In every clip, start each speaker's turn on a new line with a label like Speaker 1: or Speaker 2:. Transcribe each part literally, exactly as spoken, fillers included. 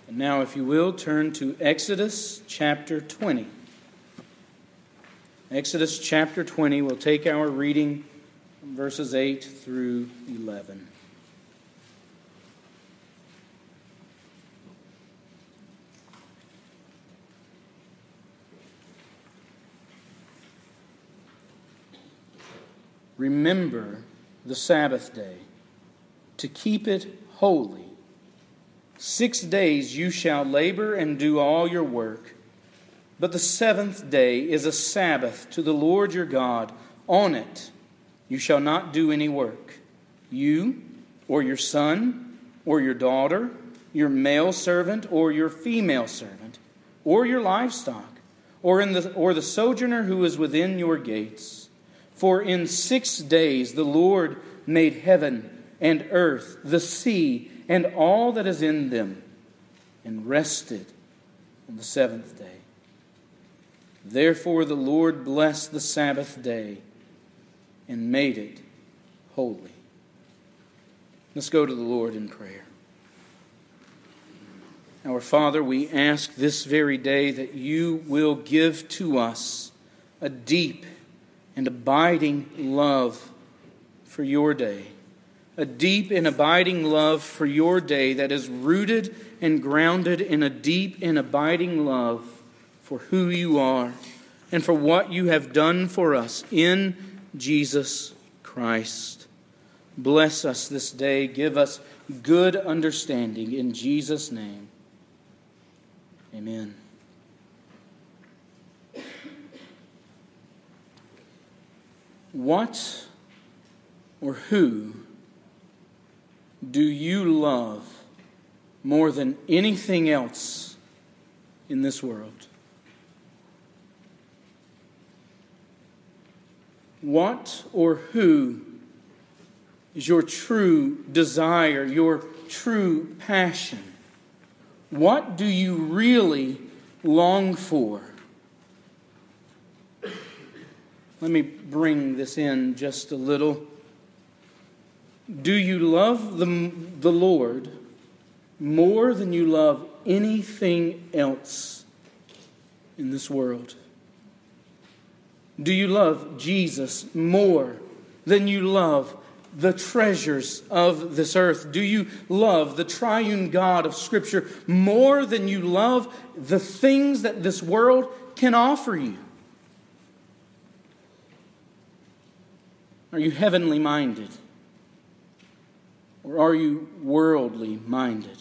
Speaker 1: And now, if you will, turn to Exodus chapter twenty. Exodus chapter twenty, we'll take our reading from verses eight through eleven. Remember the Sabbath day, to keep it holy. Six days you shall labor and do all your work, but the seventh day is a Sabbath to the Lord your God. On it you shall not do any work, you or your son or your daughter, your male servant or your female servant, or your livestock, or in the or the sojourner who is within your gates. For in six days the Lord made heaven and earth, the sea, and all that is in them, and rested on the seventh day. Therefore the Lord blessed the Sabbath day and made it holy. Let's go to the Lord in prayer. Our Father, we ask this very day that you will give to us a deep and abiding love for your day. A deep and abiding love for your day that is rooted and grounded in a deep and abiding love for who you are and for what you have done for us in Jesus Christ. Bless us this day. Give us good understanding in Jesus' name. Amen. What or who do you love more than anything else in this world? What or who is your true desire, your true passion? What do you really long for? Let me bring this in just a little. Do you love the, the Lord more than you love anything else in this world? Do you love Jesus more than you love the treasures of this earth? Do you love the triune God of Scripture more than you love the things that this world can offer you? Are you heavenly minded? Or are you worldly minded?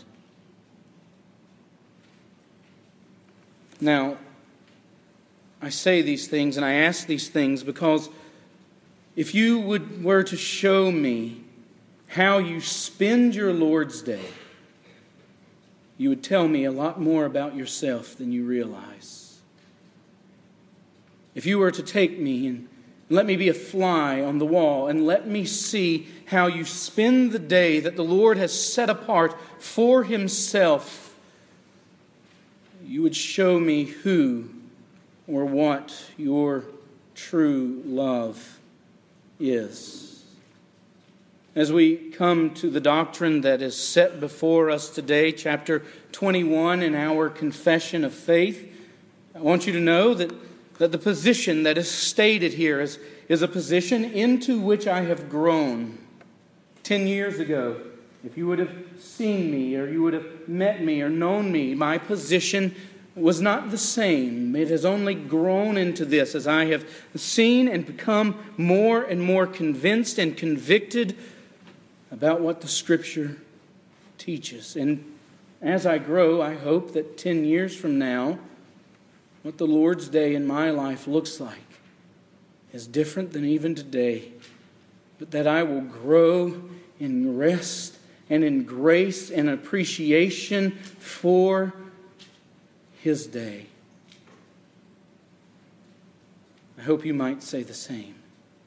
Speaker 1: Now, I say these things and I ask these things because if you would were to show me how you spend your Lord's day, you would tell me a lot more about yourself than you realize. If you were to take me and let me be a fly on the wall and let me see how you spend the day that the Lord has set apart for Himself, you would show me who or what your true love is. As we come to the doctrine that is set before us today, chapter twenty-one in our confession of faith, I want you to know that that the position that is stated here is, is a position into which I have grown. Ten years ago, if you would have seen me or you would have met me or known me, my position was not the same. It has only grown into this as I have seen and become more and more convinced and convicted about what the Scripture teaches. And as I grow, I hope that ten years from now, what the Lord's day in my life looks like is different than even today. But that I will grow in rest and in grace and appreciation for His day. I hope you might say the same.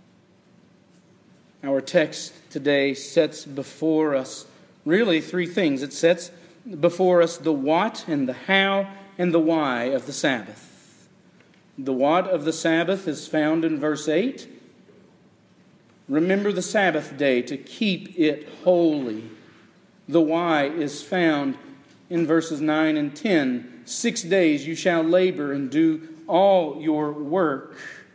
Speaker 1: Our text today sets before us really three things. It sets before us the what and the how and the why of the Sabbath. The what of the Sabbath is found in verse eight. Remember the Sabbath day to keep it holy. The why is found in verses nine and ten. Six days you shall labor and do all your work.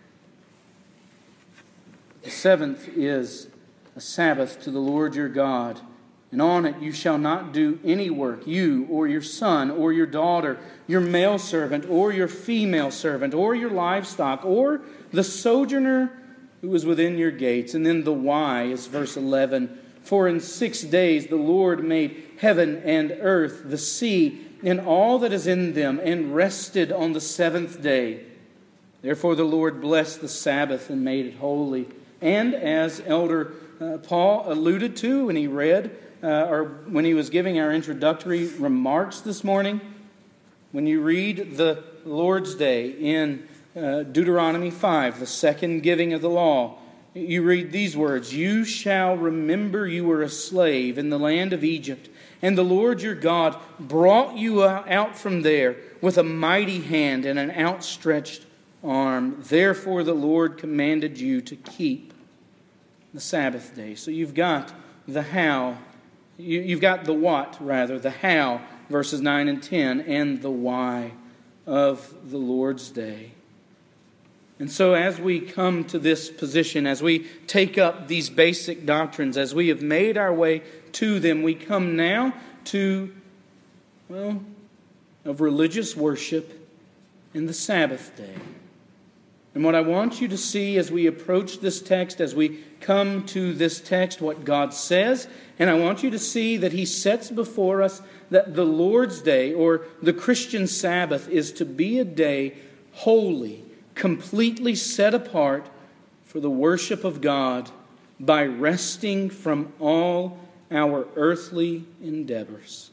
Speaker 1: The seventh is a Sabbath to the Lord your God, and on it you shall not do any work, you or your son or your daughter, your male servant or your female servant, or your livestock, or the sojourner who is within your gates. And then the why is verse eleven. For in six days the Lord made heaven and earth, the sea, and all that is in them, and rested on the seventh day. Therefore the Lord blessed the Sabbath and made it holy. And as Elder uh, Paul alluded to when he read, uh, or when he was giving our introductory remarks this morning, when you read the Lord's Day in uh, Deuteronomy five, the second giving of the law, you read these words, "You shall remember you were a slave in the land of Egypt, and the Lord your God brought you out from there with a mighty hand and an outstretched arm. Therefore the Lord commanded you to keep the Sabbath day." So you've got the how, you, you've got the what, rather, the how, verses nine and ten, and the why of the Lord's Day. And so as we come to this position, as we take up these basic doctrines, as we have made our way to them, we come now to, well, of religious worship and the Sabbath day. And what I want you to see as we approach this text, as we come to this text, what God says, and I want you to see that He sets before us that the Lord's Day, or the Christian Sabbath, is to be a day holy, completely set apart for the worship of God by resting from all our earthly endeavors.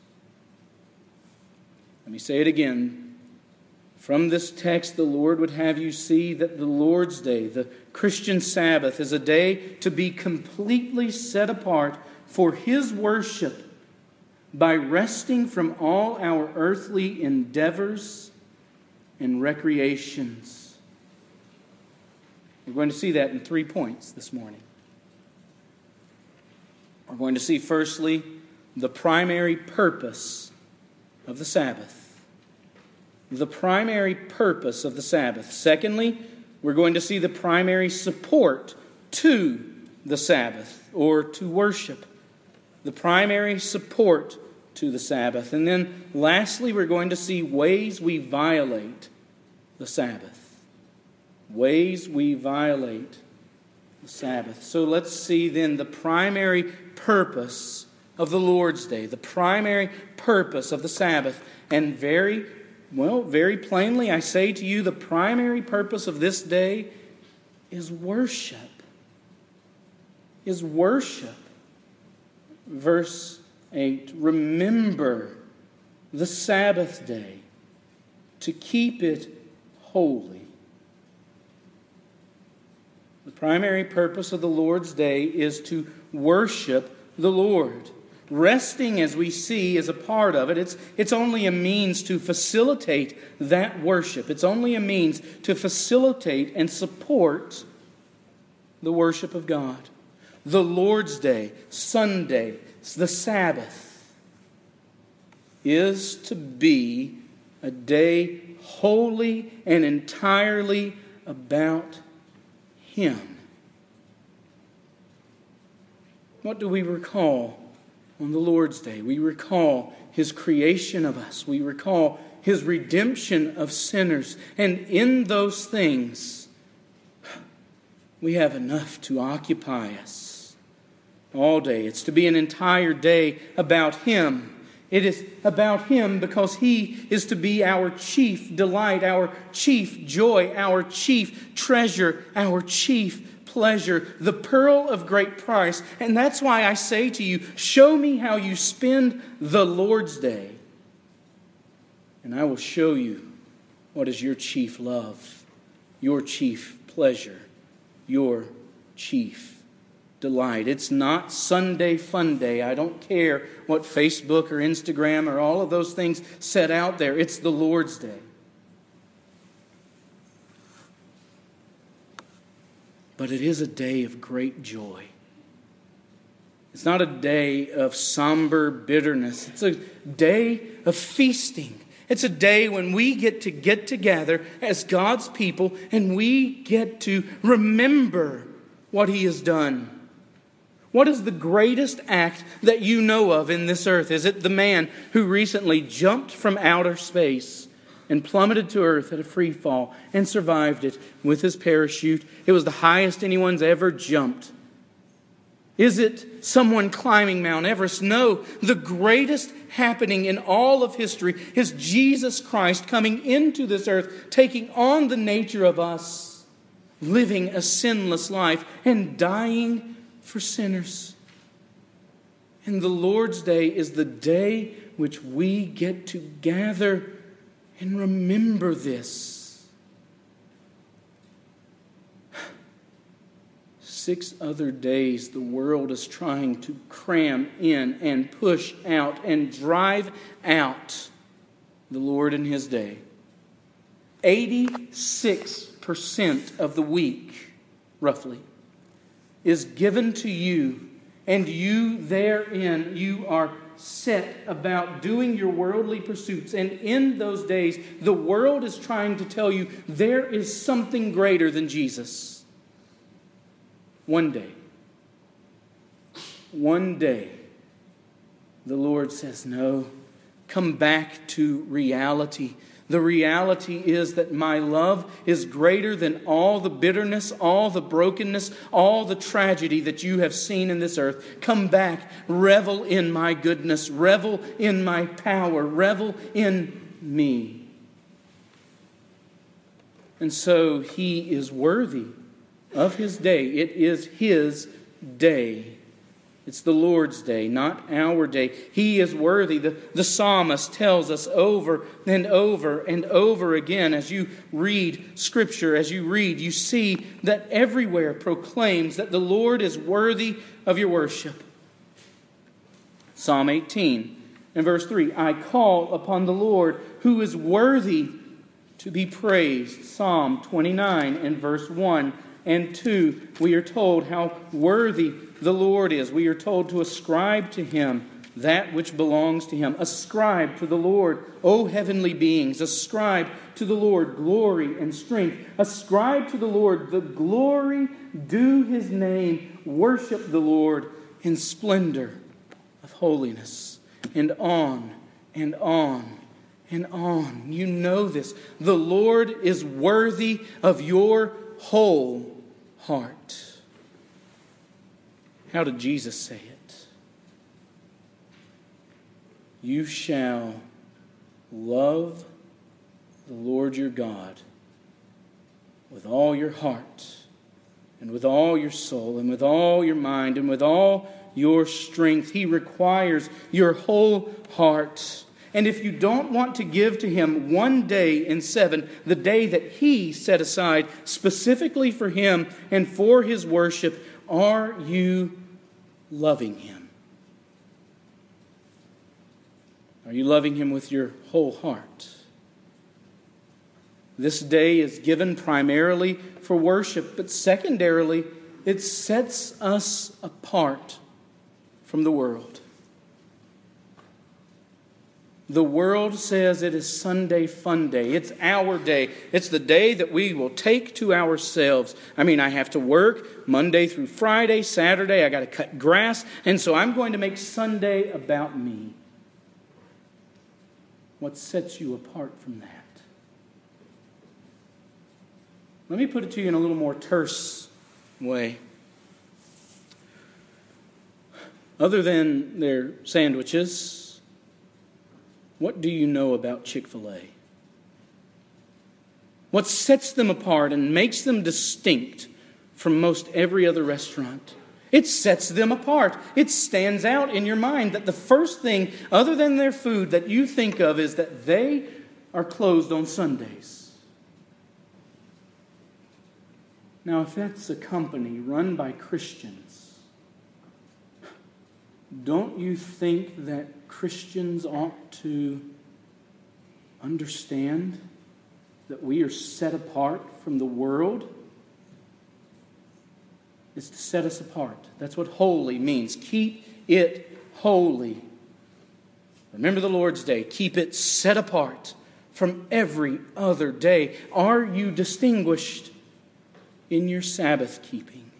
Speaker 1: Let me say it again. From this text, the Lord would have you see that the Lord's Day, the Christian Sabbath, is a day to be completely set apart for His worship by resting from all our earthly endeavors and recreations. We're going to see that in three points this morning. We're going to see, firstly, the primary purpose of the Sabbath. The primary purpose of the Sabbath. Secondly, we're going to see the primary support to the Sabbath, or to worship. The primary support to the Sabbath. And then lastly, we're going to see ways we violate the Sabbath. Ways we violate the Sabbath. So let's see then the primary purpose of the Lord's Day, the primary purpose of the Sabbath. And very, well, very plainly I say to you, the primary purpose of this day is worship. Is worship. Verse eight, remember the Sabbath day to keep it holy. The primary purpose of the Lord's Day is to worship the Lord. Resting, as we see, is a part of it. It's, it's only a means to facilitate that worship. It's only a means to facilitate and support the worship of God. The Lord's Day, Sunday, the Sabbath, is to be a day wholly and entirely about Him. What do we recall on the Lord's Day? We recall His creation of us. We recall His redemption of sinners. And in those things, we have enough to occupy us all day. It's to be an entire day about Him. It is about Him because He is to be our chief delight, our chief joy, our chief treasure, our chief pleasure, the pearl of great price. And that's why I say to you, show me how you spend the Lord's Day, and I will show you what is your chief love, your chief pleasure, your chief delight. It's not Sunday fun day. I don't care what Facebook or Instagram or all of those things set out there. It's the Lord's Day. But it is a day of great joy. It's not a day of somber bitterness. It's a day of feasting. It's a day when we get to get together as God's people and we get to remember what He has done. What is the greatest act that you know of in this earth? Is it the man who recently jumped from outer space and plummeted to earth at a free fall and survived it with his parachute? It was the highest anyone's ever jumped. Is it someone climbing Mount Everest? No, the greatest happening in all of history is Jesus Christ coming into this earth, taking on the nature of us, living a sinless life and dying for sinners. And the Lord's Day is the day which we get to gather and remember this. Six other days the world is trying to cram in and push out and drive out the Lord in His day. eighty-six percent of the week, roughly, is given to you, and you therein, you are set about doing your worldly pursuits. And in those days, the world is trying to tell you there is something greater than Jesus. One day, one day, the Lord says, no, come back to reality. The reality is that my love is greater than all the bitterness, all the brokenness, all the tragedy that you have seen in this earth. Come back, revel in my goodness, revel in my power, revel in me. And so He is worthy of His day. It is His day. It's the Lord's day, not our day. He is worthy. The, the psalmist tells us over and over and over again as you read Scripture, as you read, you see that everywhere proclaims that the Lord is worthy of your worship. Psalm eighteen and verse three, I call upon the Lord who is worthy to be praised. Psalm twenty-nine and verse one and two, we are told how worthy the Lord is. We are told to ascribe to Him that which belongs to Him. Ascribe to the Lord, O heavenly beings. Ascribe to the Lord glory and strength. Ascribe to the Lord the glory due His name. Worship the Lord in splendor of holiness. And on and on and on. You know this. The Lord is worthy of your whole heart. How did Jesus say it? You shall love the Lord your God with all your heart and with all your soul and with all your mind and with all your strength. He requires your whole heart. And if you don't want to give to Him one day in seven, the day that He set aside specifically for Him and for His worship, are you loving Him? Are you loving Him with your whole heart? This day is given primarily for worship, but secondarily, it sets us apart from the world. The world says it is Sunday fun day. It's our day. It's the day that we will take to ourselves. I mean, I have to work Monday through Friday, Saturday. I got to cut grass. And so I'm going to make Sunday about me. What sets you apart from that? Let me put it to you in a little more terse way. Other than their sandwiches, what do you know about Chick-fil-A? What sets them apart and makes them distinct from most every other restaurant? It sets them apart. It stands out in your mind that the first thing, other than their food, that you think of is that they are closed on Sundays. Now, if that's a company run by Christians, don't you think that Christians ought to understand that we are set apart from the world? is to set us apart. That's what holy means. Keep it holy. Remember the Lord's Day. Keep it set apart from every other day. Are you distinguished in your Sabbath keeping?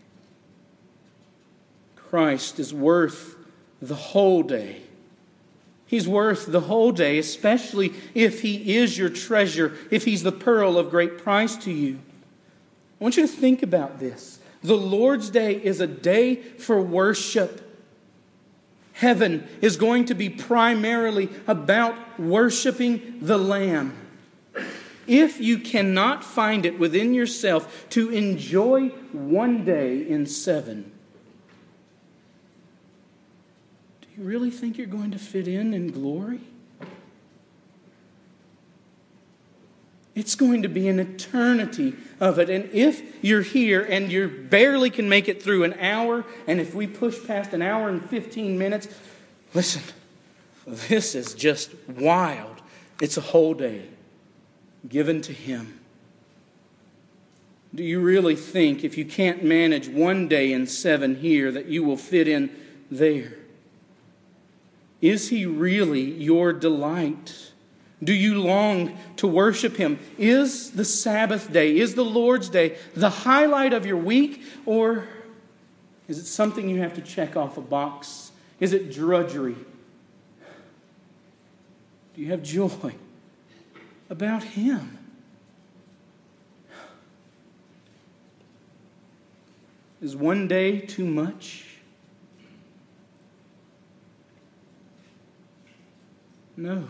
Speaker 1: Christ is worth the whole day. He's worth the whole day, especially if He is your treasure, if He's the pearl of great price to you. I want you to think about this. The Lord's Day is a day for worship. Heaven is going to be primarily about worshiping the Lamb. If you cannot find it within yourself to enjoy one day in seven, do you really think you're going to fit in in glory? It's going to be an eternity of it. And if you're here and you barely can make it through an hour, and if we push past an hour and fifteen minutes, listen, this is just wild. It's a whole day given to Him. Do you really think if you can't manage one day in seven here that you will fit in there? Is He really your delight? Do you long to worship Him? Is the Sabbath day, is the Lord's Day the highlight of your week? Or is it something you have to check off a box? Is it drudgery? Do you have joy about Him? Is one day too much? No.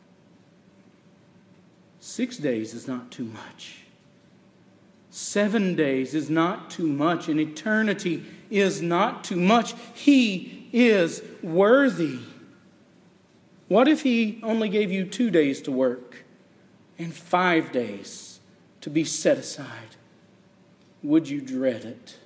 Speaker 1: Six days is not too much. Seven days is not too much. And eternity is not too much. He is worthy. What if He only gave you two days to work and five days to be set aside? Would you dread it?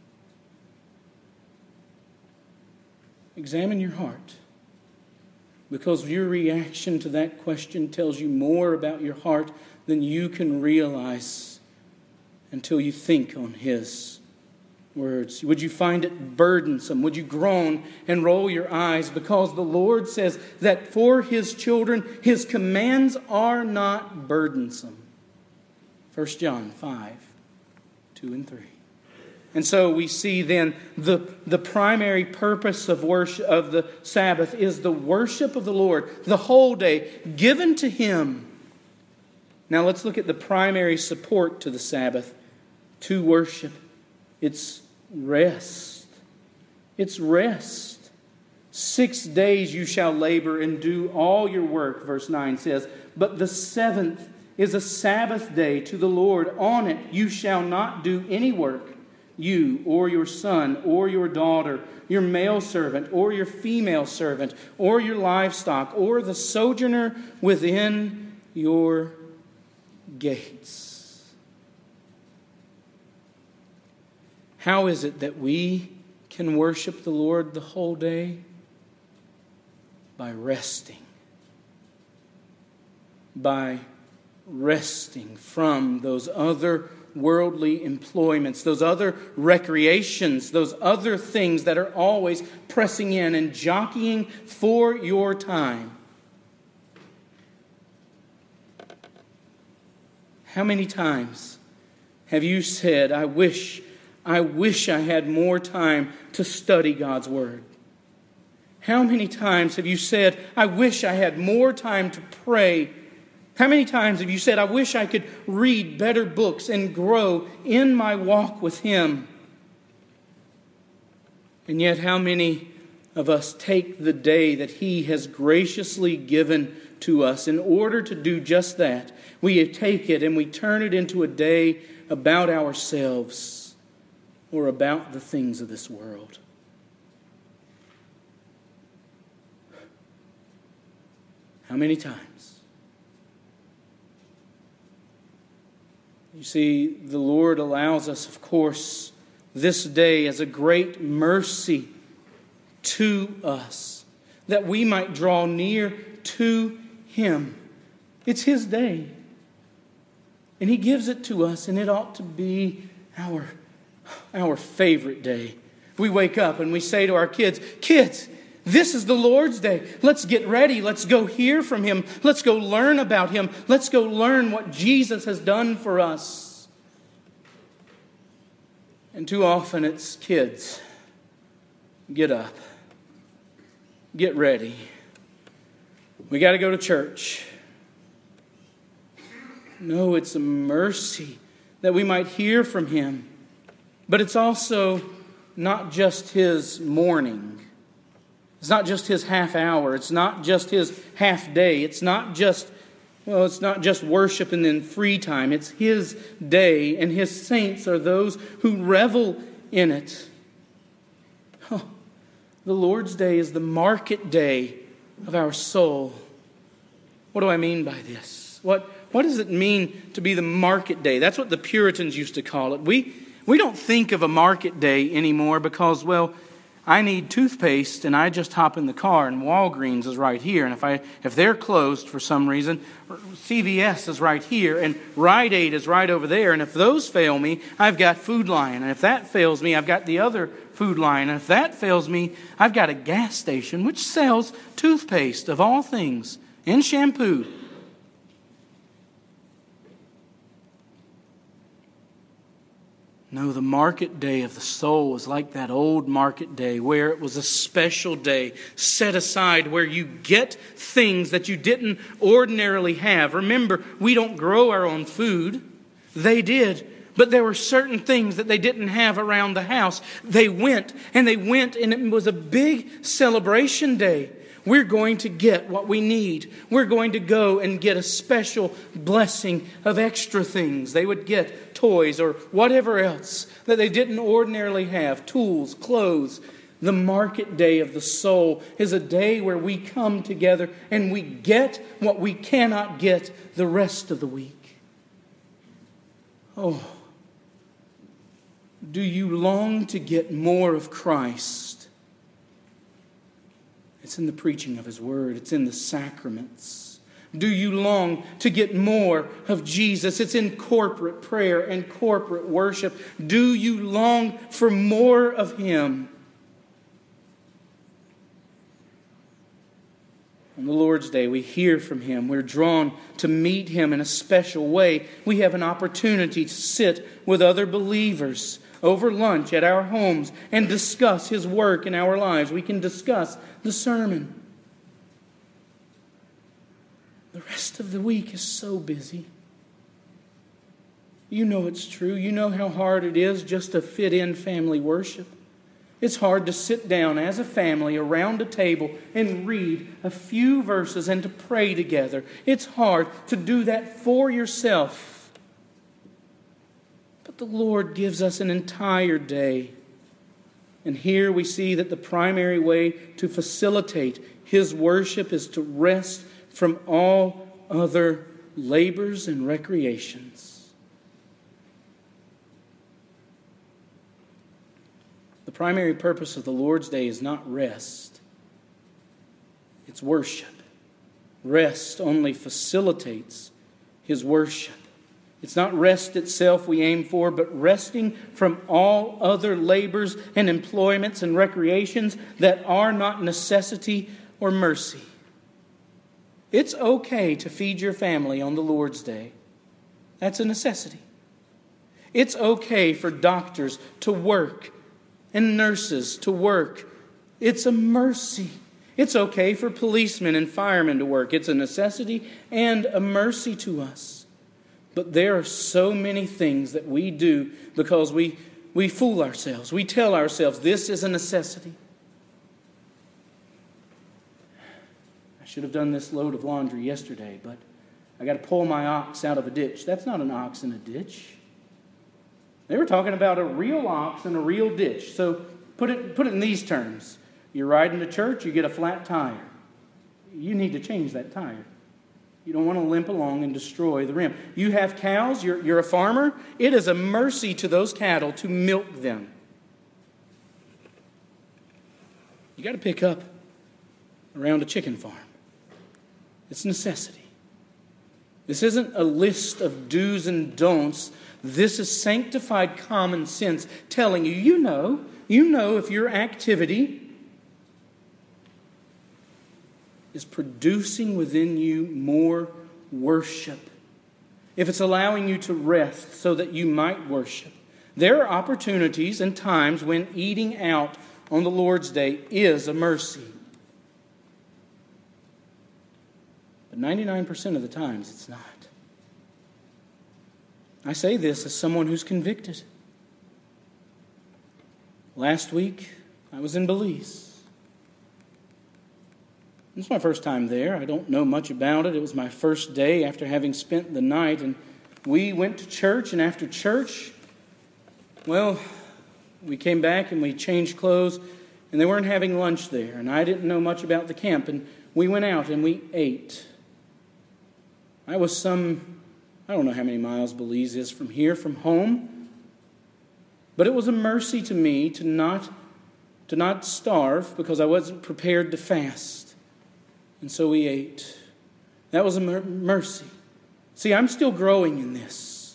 Speaker 1: Examine your heart. Because your reaction to that question tells you more about your heart than you can realize until you think on His words. Would you find it burdensome? Would you groan and roll your eyes? Because the Lord says that for His children, His commands are not burdensome. First John five, two and three. And so we see then the, the primary purpose of worship of the Sabbath is the worship of the Lord, the whole day given to Him. Now let's look at the primary support to the Sabbath, to worship. It's rest. It's rest. Six days you shall labor and do all your work, verse nine says, but the seventh is a Sabbath day to the Lord. On it you shall not do any work. You or your son or your daughter, your male servant or your female servant, or your livestock, or the sojourner within your gates. How is it that we can worship the Lord the whole day? By resting. By resting from those other worldly employments, those other recreations, those other things that are always pressing in and jockeying for your time. How many times have you said, I wish, I wish I had more time to study God's Word? How many times have you said, I wish I had more time to pray? How many times have you said, I wish I could read better books and grow in my walk with Him? And yet how many of us take the day that He has graciously given to us in order to do just that? We take it and we turn it into a day about ourselves or about the things of this world. How many times? You see, the Lord allows us, of course, this day as a great mercy to us, that we might draw near to Him. It's His day. And He gives it to us, and it ought to be our, Our favorite day. We wake up and we say to our kids, kids, this is the Lord's Day. Let's get ready. Let's go hear from Him. Let's go learn about Him. Let's go learn what Jesus has done for us. And too often it's kids. Get up. Get ready. We got to go to church. No, it's a mercy that we might hear from Him. But it's also not just His morning. It's not just His half hour. It's not just His half day. It's not just, well, it's not just worship and then free time. It's His day, and His saints are those who revel in it. Oh, the Lord's Day is the market day of our soul. What do I mean by this? What, what does it mean to be the market day? That's what the Puritans used to call it. We, we don't think of a market day anymore because, well, I need toothpaste and I just hop in the car and Walgreens is right here. And if I if they're closed for some reason, C V S is right here and Rite Aid is right over there. And if those fail me, I've got Food Lion. And if that fails me, I've got the other Food Lion. And if that fails me, I've got a gas station which sells toothpaste of all things and shampoo. No, the market day of the soul is like that old market day where it was a special day set aside where you get things that you didn't ordinarily have. Remember, we don't grow our own food. They did. But there were certain things that they didn't have around the house. They went and they went and it was a big celebration day. We're going to get what we need. We're going to go and get a special blessing of extra things. They would get toys or whatever else that they didn't ordinarily have. Tools, clothes. The market day of the soul is a day where we come together and we get what we cannot get the rest of the week. Oh, do you long to get more of Christ? It's in the preaching of His Word. It's in the sacraments. Do you long to get more of Jesus? It's in corporate prayer and corporate worship. Do you long for more of Him? On the Lord's Day, we hear from Him. We're drawn to meet Him in a special way. We have an opportunity to sit with other believers over lunch at our homes and discuss His work in our lives. We can discuss the sermon. The rest of the week is so busy. You know it's true. You know how hard it is just to fit in family worship. It's hard to sit down as a family around a table and read a few verses and to pray together. It's hard to do that for yourself. But the Lord gives us an entire day. And here we see that the primary way to facilitate His worship is to rest from all other labors and recreations. The primary purpose of the Lord's Day is not rest. It's worship. Rest only facilitates His worship. It's not rest itself we aim for, but resting from all other labors and employments and recreations that are not necessity or mercy. It's okay to feed your family on the Lord's Day. That's a necessity. It's okay for doctors to work and nurses to work. It's a mercy. It's okay for policemen and firemen to work. It's a necessity and a mercy to us. But there are so many things that we do because we, we fool ourselves. We tell ourselves this is a necessity. I should have done this load of laundry yesterday, but I got to pull my ox out of a ditch. That's not an ox in a ditch. They were talking about a real ox in a real ditch. So put it, put it in these terms. You're riding to church, you get a flat tire. You need to change that tire. You don't want to limp along and destroy the rim. You have cows, you're, you're a farmer. It is a mercy to those cattle to milk them. You got to pick up around a chicken farm. It's necessity. This isn't a list of do's and don'ts. This is sanctified common sense telling you, you know, you know if your activity is producing within you more worship, if it's allowing you to rest so that you might worship. There are opportunities and times when eating out on the Lord's Day is a mercy. But ninety-nine percent of the times it's not. I say this as someone who's convicted. Last week, I was in Belize. It's my first time there. I don't know much about it. It was my first day after having spent the night. And we went to church, and after church, well, we came back and we changed clothes, and they weren't having lunch there. And I didn't know much about the camp. And we went out and we ate. I was some, I don't know how many miles Belize is from here, from home. But it was a mercy to me to not, to not starve because I wasn't prepared to fast. And so we ate. That was a mer- mercy. See, I'm still growing in this.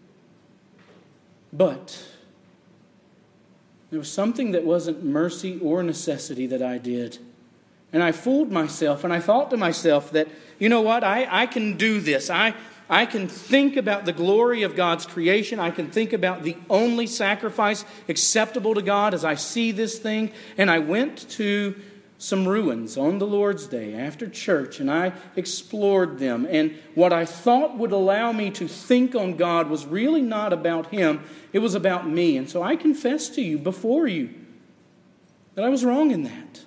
Speaker 1: But there was something that wasn't mercy or necessity that I did. And I fooled myself, and I thought to myself that, you know what, I, I can do this. I, I can think about the glory of God's creation. I can think about the only sacrifice acceptable to God as I see this thing. And I went to some ruins on the Lord's Day after church, and I explored them. And what I thought would allow me to think on God was really not about Him. It was about me. And so I confess to you before you that I was wrong in that.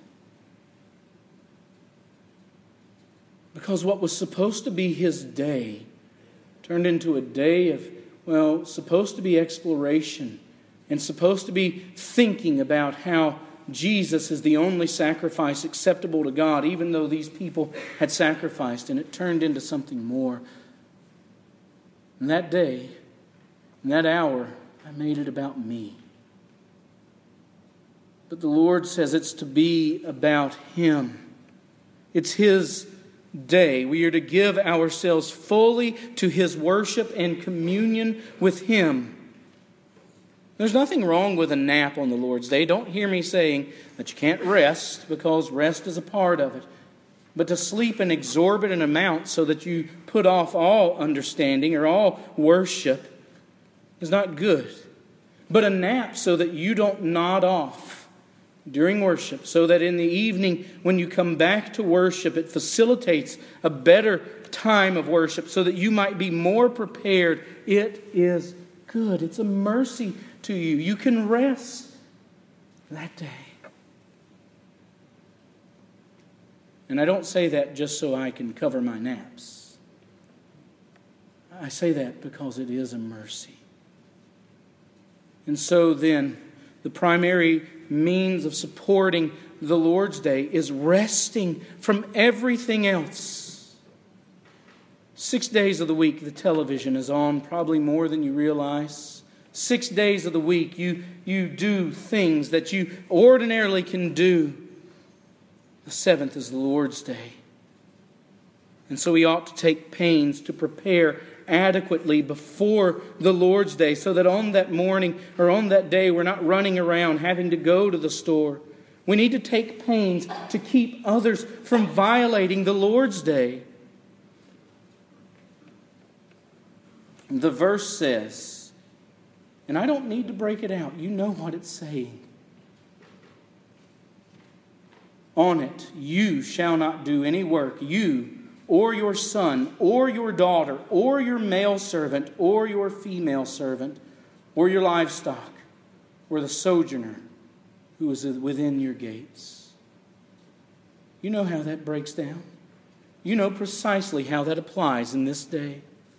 Speaker 1: Because what was supposed to be His day turned into a day of, well, supposed to be exploration and supposed to be thinking about how Jesus is the only sacrifice acceptable to God, even though these people had sacrificed, and it turned into something more. And that day, in that hour, I made it about me. But the Lord says it's to be about Him. It's His day. We are to give ourselves fully to His worship and communion with Him. There's nothing wrong with a nap on the Lord's Day. Don't hear me saying that you can't rest, because rest is a part of it. But to sleep an exorbitant amount so that you put off all understanding or all worship is not good. But a nap so that you don't nod off during worship, so that in the evening when you come back to worship, it facilitates a better time of worship so that you might be more prepared. It is good. It's a mercy to you. You can rest that day. And I don't say that just so I can cover my naps. I say that because it is a mercy. And so then, the primary means of supporting the Lord's Day is resting from everything else. Six days of the week, the television is on, probably more than you realize. Six days of the week, you, you do things that you ordinarily can do. The seventh is the Lord's Day. And so we ought to take pains to prepare adequately before the Lord's Day, so that on that morning or on that day we're not running around having to go to the store. We need to take pains to keep others from violating the Lord's Day. The verse says, and I don't need to break it out. You know what it's saying. On it, you shall not do any work, you or your son or your daughter or your male servant or your female servant or your livestock or the sojourner who is within your gates. You know how that breaks down. You know precisely how that applies in this day.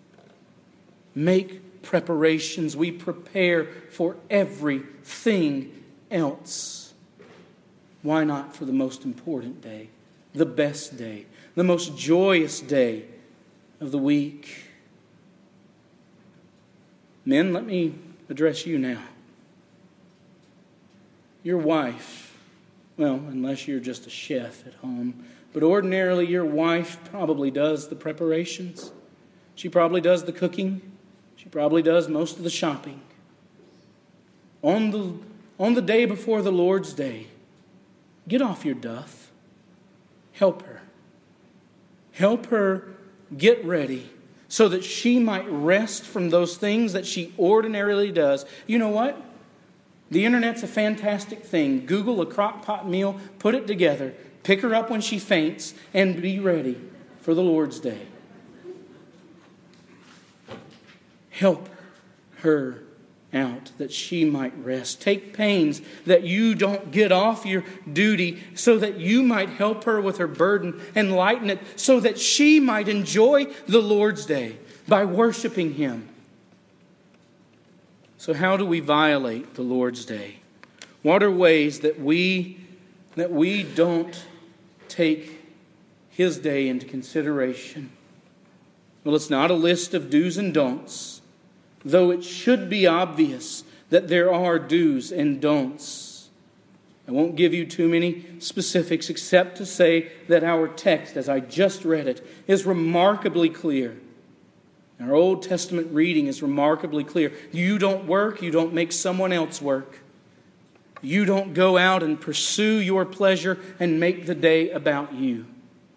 Speaker 1: Make preparations. We prepare for everything else. Why not for the most important day, the best day, the most joyous day of the week? Men, let me address you now. Your wife, well, unless you're just a chef at home, but ordinarily your wife probably does the preparations. She probably does the cooking. She probably does most of the shopping. On the, on the day before the Lord's Day, get off your duff. Help her. Help her get ready so that she might rest from those things that she ordinarily does. You know what? The internet's a fantastic thing. Google a crock pot meal, put it together, pick her up when she faints, and be ready for the Lord's Day. Help her out that she might rest. Take pains that you don't get off your duty so that you might help her with her burden and lighten it so that she might enjoy the Lord's Day by worshiping Him. So how do we violate the Lord's Day? What are ways that we that we don't take His day into consideration? Well, it's not a list of do's and don'ts, though it should be obvious that there are do's and don'ts. I won't give you too many specifics except to say that our text, as I just read it, is remarkably clear. Our Old Testament reading is remarkably clear. You don't work, you don't make someone else work. You don't go out and pursue your pleasure and make the day about you.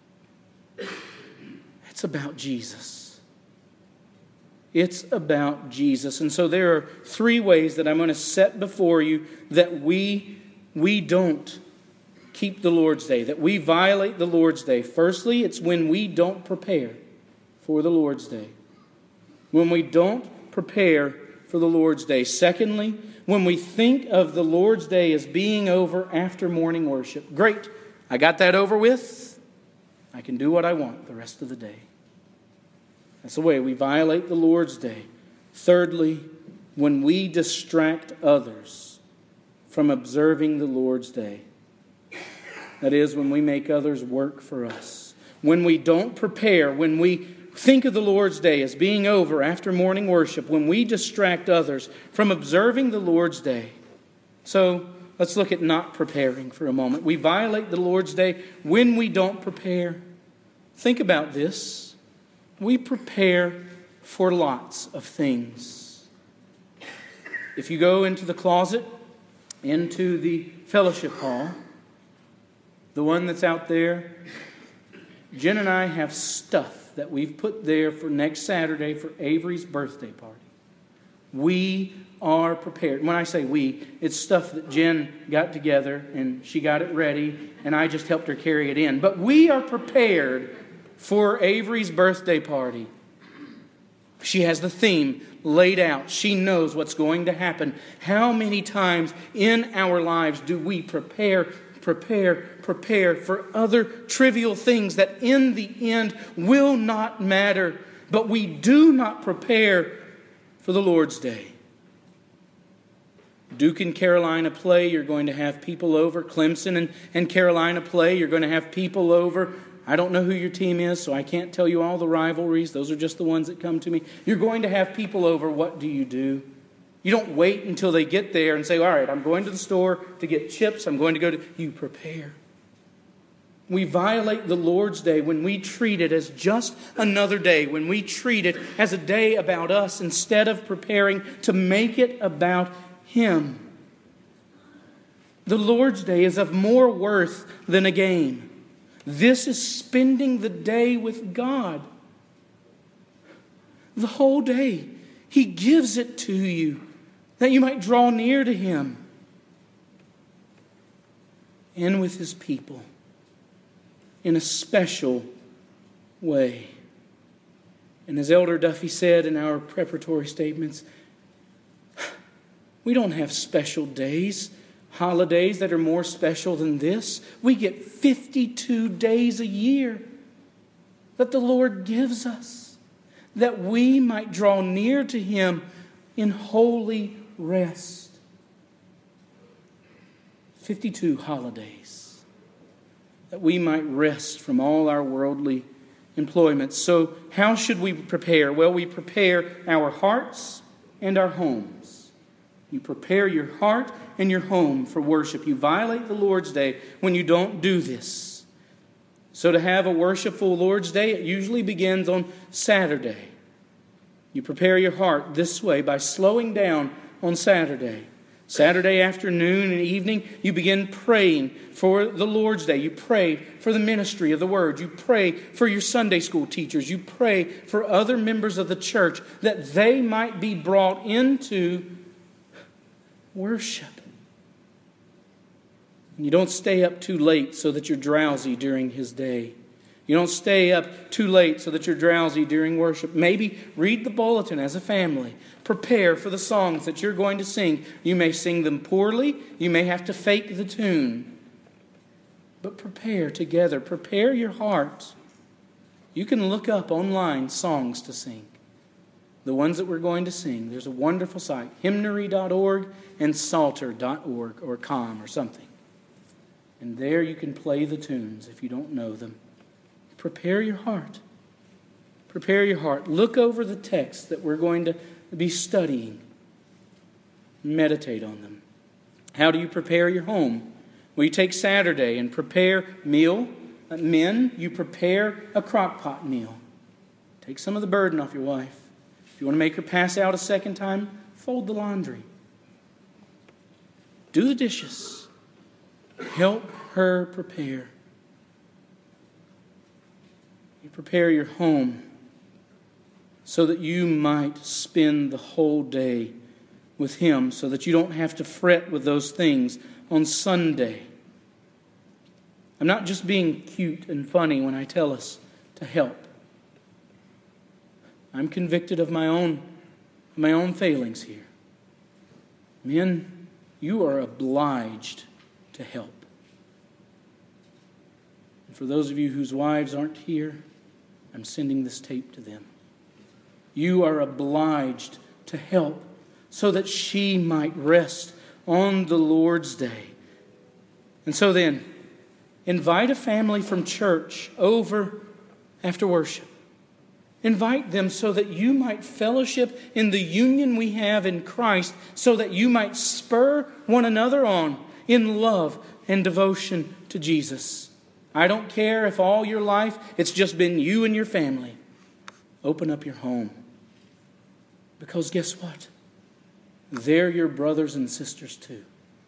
Speaker 1: It's about Jesus. It's about Jesus. And so there are three ways that I'm going to set before you that we, we don't keep the Lord's Day, that we violate the Lord's Day. Firstly, it's when we don't prepare for the Lord's Day. When we don't prepare for the Lord's Day. Secondly, when we think of the Lord's Day as being over after morning worship. Great, I got that over with. I can do what I want the rest of the day. That's the way we violate the Lord's Day. Thirdly, when we distract others from observing the Lord's Day. That is, when we make others work for us. When we don't prepare, when we think of the Lord's Day as being over after morning worship, when we distract others from observing the Lord's Day. So let's look at not preparing for a moment. We violate the Lord's Day when we don't prepare. Think about this. We prepare for lots of things. If you go into the closet, into the fellowship hall, the one that's out there, Jen and I have stuff that we've put there for next Saturday for Avery's birthday party. We are prepared. When I say we, it's stuff that Jen got together and she got it ready and I just helped her carry it in. But we are prepared for Avery's birthday party. She has the theme laid out. She knows what's going to happen. How many times in our lives do we prepare Prepare, prepare for other trivial things that in the end will not matter. But we do not prepare for the Lord's Day. Duke and Carolina play, you're going to have people over. Clemson and, and Carolina play, you're going to have people over. I don't know who your team is, so I can't tell you all the rivalries. Those are just the ones that come to me. You're going to have people over. What do you do? You don't wait until they get there and say, all right, I'm going to the store to get chips. I'm going to go to... You prepare. We violate the Lord's Day when we treat it as just another day, when we treat it as a day about us instead of preparing to make it about Him. The Lord's Day is of more worth than a game. This is spending the day with God. The whole day. He gives it to you that you might draw near to Him and with His people in a special way. And as Elder Duffy said in our preparatory statements, we don't have special days, holidays that are more special than this. We get fifty-two days a year that the Lord gives us, that we might draw near to Him in holy rest. fifty-two holidays that we might rest from all our worldly employments. So how should we prepare? Well, we prepare our hearts and our homes. You prepare your heart and your home for worship. You violate the Lord's Day when you don't do this. So to have a worshipful Lord's Day, it usually begins on Saturday. You prepare your heart this way by slowing down on Saturday. Saturday afternoon and evening, you begin praying for the Lord's Day. You pray for the ministry of the Word. You pray for your Sunday school teachers. You pray for other members of the church that they might be brought into worship. And you don't stay up too late so that you're drowsy during His day. You don't stay up too late so that you're drowsy during worship. Maybe read the bulletin as a family. Prepare for the songs that you're going to sing. You may sing them poorly. You may have to fake the tune. But prepare together. Prepare your heart. You can look up online songs to sing. The ones that we're going to sing. There's a wonderful site, hymnary dot org and psalter dot org or com or something. And there you can play the tunes if you don't know them. Prepare your heart. Prepare your heart. Look over the texts that we're going to be studying. Meditate on them. How do you prepare your home? Well, you take Saturday and prepare meal. Men, you prepare a crock pot meal. Take some of the burden off your wife. If you want to make her pass out a second time, fold the laundry. Do the dishes. Help her prepare. You prepare your home so that you might spend the whole day with Him, so that you don't have to fret with those things on Sunday. I'm not just being cute and funny when I tell us to help. I'm convicted of my own, my own failings here. Men, you are obliged to help. And for those of you whose wives aren't here, I'm sending this tape to them. You are obliged to help so that she might rest on the Lord's day. And so then, invite a family from church over after worship. Invite them so that you might fellowship in the union we have in Christ, so that you might spur one another on in love and devotion to Jesus. I don't care if all your life it's just been you and your family. Open up your home. Because guess what? They're your brothers and sisters too.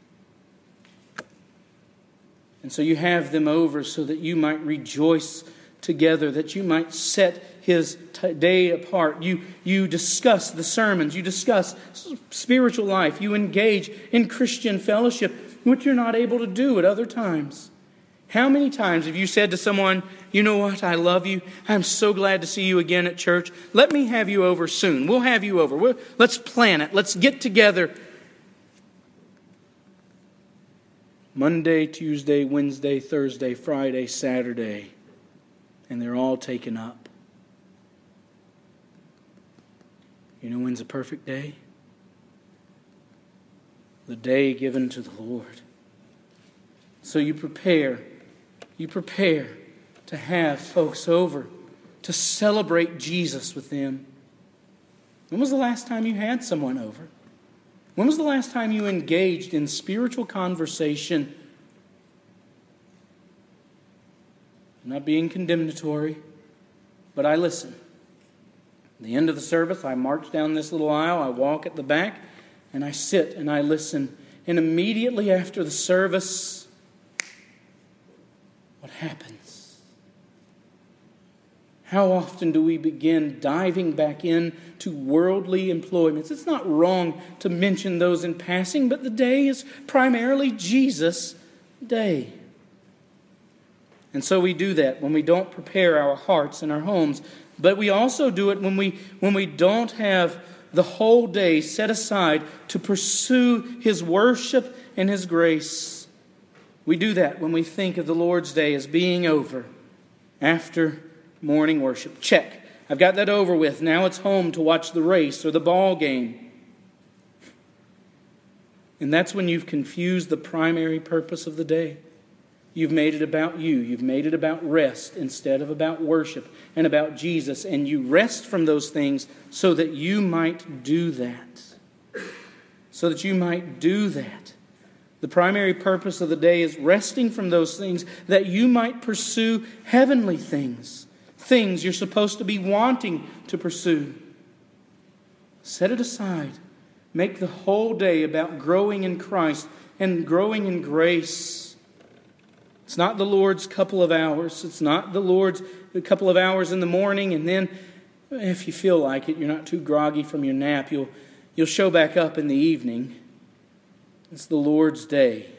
Speaker 1: And so you have them over so that you might rejoice together, that you might set His t- day apart. You, you discuss the sermons. You discuss spiritual life. You engage in Christian fellowship, which you're not able to do at other times. How many times have you said to someone, you know what, I love you. I'm so glad to see you again at church. Let me have you over soon. We'll have you over. We'll, let's plan it. Let's get together. Monday, Tuesday, Wednesday, Thursday, Friday, Saturday. And they're all taken up. You know when's a perfect day? The day given to the Lord. So you prepare. You prepare to have folks over to celebrate Jesus with them. When was the last time you had someone over? When was the last time you engaged in spiritual conversation? I'm not being condemnatory, but I listen. At the end of the service, I march down this little aisle, I walk at the back, and I sit and I listen. And immediately after the service, what happens? How often do we begin diving back into worldly employments? It's not wrong to mention those in passing, but the day is primarily Jesus' day. And so we do that when we don't prepare our hearts and our homes. But we also do it when we when we don't have the whole day set aside to pursue His worship and His grace. We do that when we think of the Lord's Day as being over after morning worship. Check. I've got that over with. Now it's home to watch the race or the ball game. And that's when you've confused the primary purpose of the day. You've made it about you. You've made it about rest instead of about worship and about Jesus. And you rest from those things so that you might do that. So that you might do that. The primary purpose of the day is resting from those things that you might pursue heavenly things. Things you're supposed to be wanting to pursue. Set it aside. Make the whole day about growing in Christ and growing in grace. It's not the Lord's couple of hours. It's not the Lord's a couple of hours in the morning, and then if you feel like it, you're not too groggy from your nap, you'll, you'll show back up in the evening. It's the Lord's day.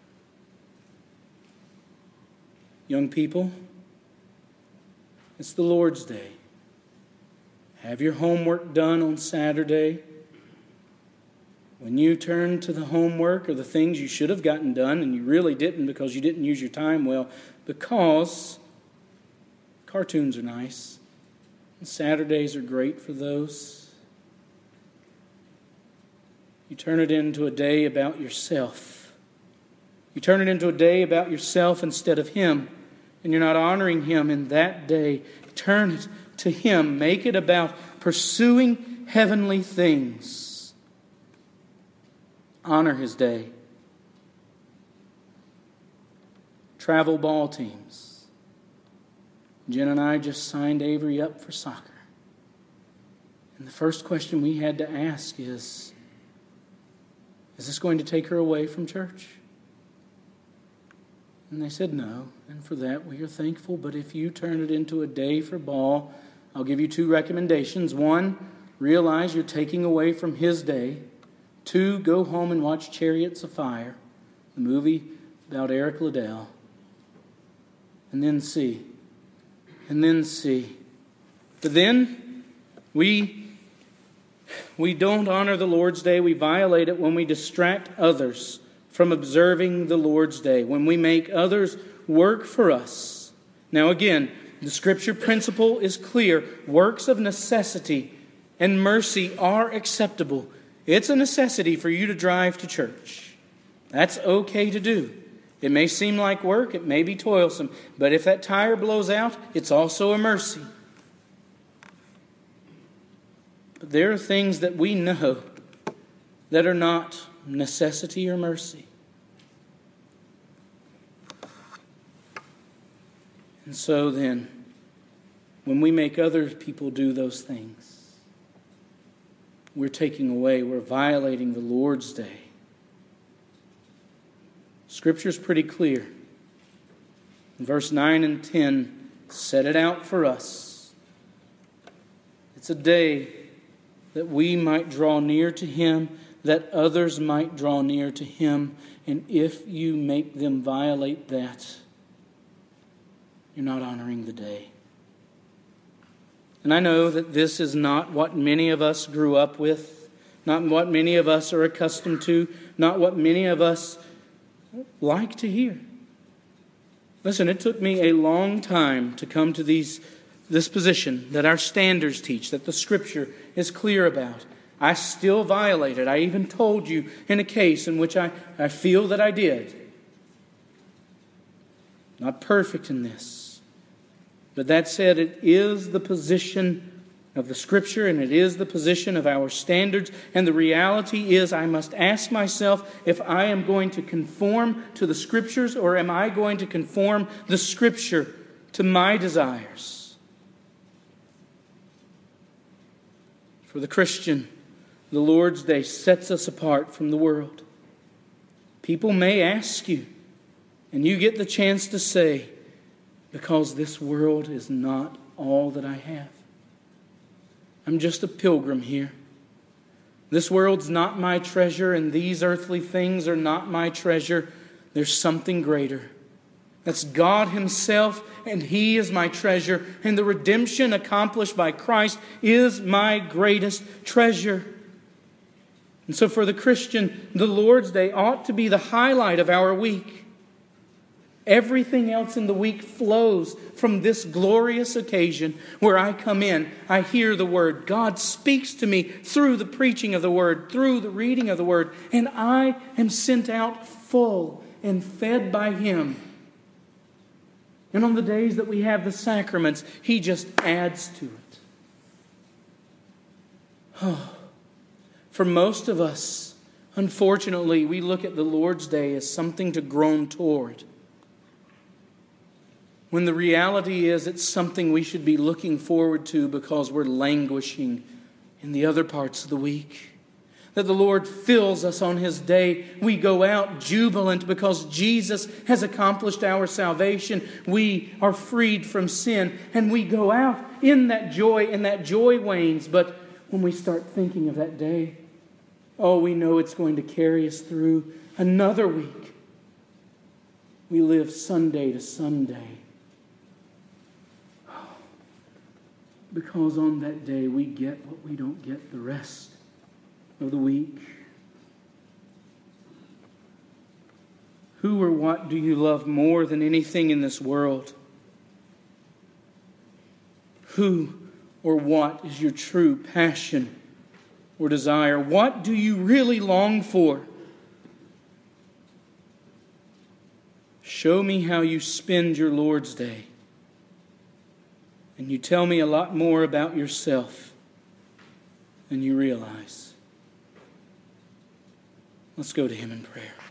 Speaker 1: Young people, it's the Lord's day. Have your homework done on Saturday. When you turn to the homework or the things you should have gotten done and you really didn't because you didn't use your time well, because cartoons are nice. And Saturdays are great for those. You turn it into a day about yourself. You turn it into a day about yourself instead of Him. And you're not honoring Him in that day. Turn it to Him. Make it about pursuing heavenly things. Honor His day. Travel ball teams. Jen and I just signed Avery up for soccer. And the first question we had to ask is, is this going to take her away from church? And they said no. And for that we are thankful. But if you turn it into a day for ball, I'll give you two recommendations. One, realize you're taking away from His day. Two, go home and watch Chariots of Fire, the movie about Eric Liddell. And then see. And then see. But then we, we don't honor the Lord's day. We violate it when we distract others from observing the Lord's day, when we make others work for us. Now again, the Scripture principle is clear. Works of necessity and mercy are acceptable. It's a necessity for you to drive to church. That's okay to do. It may seem like work, it may be toilsome, but if that tire blows out, it's also a mercy. But there are things that we know that are not necessity or mercy. And so then, when we make other people do those things, we're taking away, we're violating the Lord's day. Scripture's pretty clear. In verse nine and ten set it out for us. It's a day that we might draw near to Him, that others might draw near to Him. And if you make them violate that, you're not honoring the day. And I know that this is not what many of us grew up with, not what many of us are accustomed to, not what many of us like to hear. Listen, it took me a long time to come to these this position that our standards teach, that the Scripture is clear about. I still violate it. I even told you in a case in which I, I feel that I did. Not perfect in this. But that said, it is the position of the Scripture, and it is the position of our standards. And the reality is, I must ask myself if I am going to conform to the Scriptures, or am I going to conform the Scripture to my desires? For the Christian, the Lord's Day sets us apart from the world. People may ask you, and you get the chance to say, because this world is not all that I have. I'm just a pilgrim here. This world's not my treasure, and these earthly things are not my treasure. There's something greater. That's God Himself, and He is my treasure. And the redemption accomplished by Christ is my greatest treasure. And so for the Christian, the Lord's Day ought to be the highlight of our week. Everything else in the week flows from this glorious occasion where I come in, I hear the Word. God speaks to me through the preaching of the Word, through the reading of the Word, and I am sent out full and fed by Him. And on the days that we have the sacraments, He just adds to it. Oh, for most of us, unfortunately, we look at the Lord's Day as something to groan toward, when the reality is it's something we should be looking forward to because we're languishing in the other parts of the week. That the Lord fills us on His day. We go out jubilant because Jesus has accomplished our salvation. We are freed from sin. And we go out in that joy, and that joy wanes. But when we start thinking of that day, oh, we know it's going to carry us through another week. We live Sunday to Sunday. Because on that day we get what we don't get the rest of the week. Who or what do you love more than anything in this world? Who or what is your true passion or desire? What do you really long for? Show me how you spend your Lord's Day. And you tell me a lot more about yourself than you realize. Let's go to Him in prayer.